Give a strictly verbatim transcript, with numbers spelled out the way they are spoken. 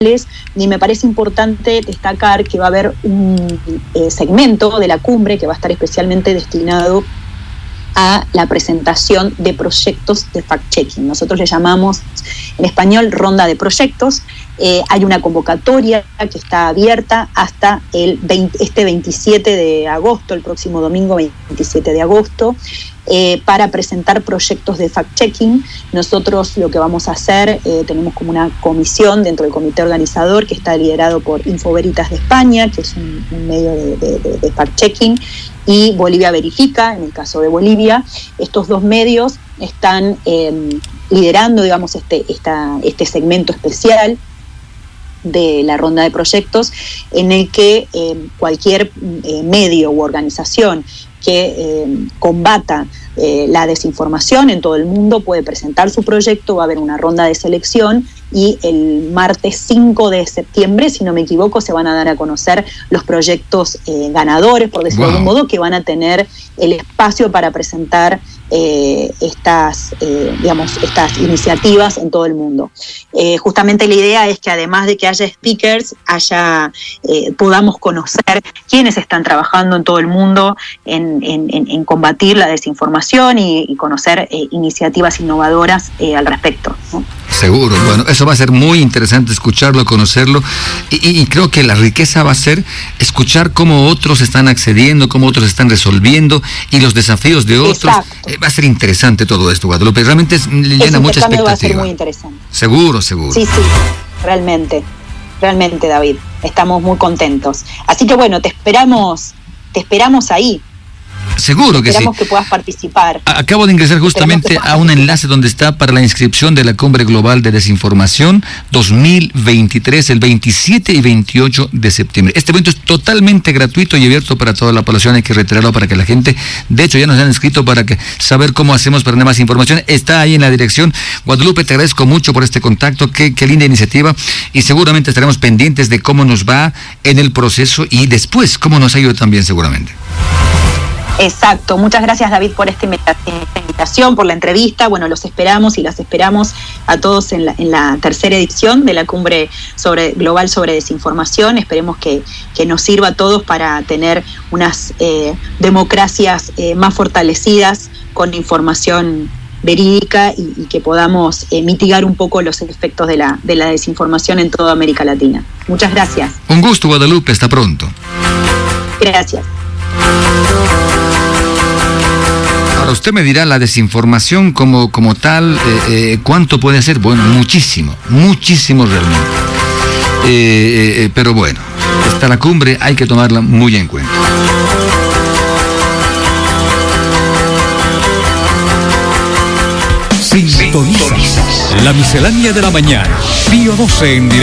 Y me parece importante destacar que va a haber un eh, segmento de la cumbre que va a estar especialmente destinado a la presentación de proyectos de fact-checking. Nosotros le llamamos en español ronda de proyectos. Eh, hay una convocatoria que está abierta hasta el veinte, este veintisiete de agosto, el próximo domingo veintisiete de agosto, eh, para presentar proyectos de fact-checking. Nosotros lo que vamos a hacer, eh, tenemos como una comisión dentro del comité organizador que está liderado por Infoveritas de España, que es un, un medio de, de, de, de fact-checking, y Bolivia Verifica, en el caso de Bolivia. Estos dos medios están eh, liderando, digamos, este, esta, este segmento especial de la ronda de proyectos, en el que eh, cualquier eh, medio u organización que eh, combata eh, la desinformación en todo el mundo puede presentar su proyecto. Va a haber una ronda de selección y el martes cinco de septiembre, si no me equivoco, se van a dar a conocer los proyectos eh, ganadores, por decirlo wow. de algún modo, que van a tener el espacio para presentar eh, estas, eh, digamos, estas iniciativas en todo el mundo. Eh, justamente la idea es que además de que haya speakers, haya, eh, podamos conocer quiénes están trabajando en todo el mundo en, en, en combatir la desinformación y, y conocer eh, iniciativas innovadoras eh, al respecto, ¿no? Seguro, bueno, eso va a ser muy interesante escucharlo, conocerlo, y, y, y creo que la riqueza va a ser escuchar cómo otros están accediendo, cómo otros están resolviendo y los desafíos de otros. Eh, va a ser interesante todo esto, Guadalupe, realmente es, le llena mucha expectativa. Va a ser muy interesante. Seguro, seguro. Sí, sí, realmente, realmente, David, estamos muy contentos. Así que bueno, te esperamos, te esperamos ahí. Seguro que Esperamos sí. que puedas participar. Acabo de ingresar justamente a un enlace donde está para la inscripción de la Cumbre Global de Desinformación dos mil veintitrés, el veintisiete y veintiocho de septiembre. Este evento es totalmente gratuito y abierto para toda la población. Hay que reiterarlo para que la gente, de hecho ya nos han escrito para que saber cómo hacemos para tener más información. Está ahí en la dirección. Guadalupe, te agradezco mucho por este contacto. Qué, qué linda iniciativa, y seguramente estaremos pendientes de cómo nos va en el proceso y después cómo nos ha ido también seguramente. Exacto, muchas gracias, David, por esta invitación, por la entrevista. Bueno, los esperamos y las esperamos a todos en la, en la tercera edición de la Cumbre sobre, Global sobre Desinformación. Esperemos que, que nos sirva a todos para tener unas eh, democracias eh, más fortalecidas con información verídica y, y que podamos eh, mitigar un poco los efectos de la, de la desinformación en toda América Latina. Muchas gracias. Un gusto, Guadalupe, hasta pronto. Gracias. Ahora usted me dirá, la desinformación como, como tal, eh, eh, ¿cuánto puede hacer? Bueno, muchísimo, muchísimo realmente. Eh, eh, pero bueno, está la cumbre, hay que tomarla muy en cuenta. Sintonizas la miscelánea de la mañana. Pío doce en directo.